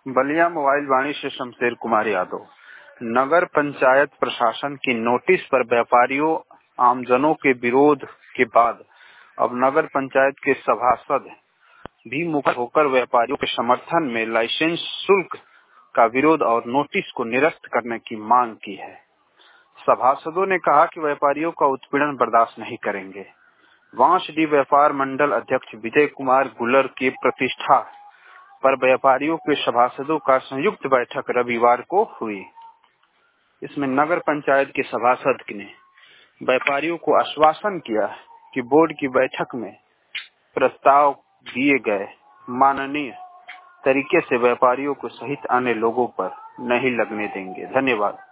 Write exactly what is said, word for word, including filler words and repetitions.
Ballia mobile वाणी से शमशेर कुमार यादव। नगर पंचायत प्रशासन की नोटिस पर व्यापारियों आमजनों के विरोध के बाद अब नगर पंचायत के सभासद भी मुखर होकर व्यापारियों के समर्थन में लाइसेंस शुल्क का विरोध और नोटिस को निरस्त करने की मांग की है। सभासदों ने कहा कि व्यापारियों का उत्पीड़न बर्दाश्त नहीं करेंगे। वांसडी व्यापार मंडल अध्यक्ष विजय कुमार गुलर की प्रतिष्ठा पर व्यापारियों के सभासदों का संयुक्त बैठक रविवार को हुई। इसमें नगर पंचायत के सभासद ने व्यापारियों को आश्वासन किया कि बोर्ड की बैठक में प्रस्ताव दिए गए माननीय तरीके से व्यापारियों को सहित अन्य लोगों पर नहीं लगने देंगे। धन्यवाद।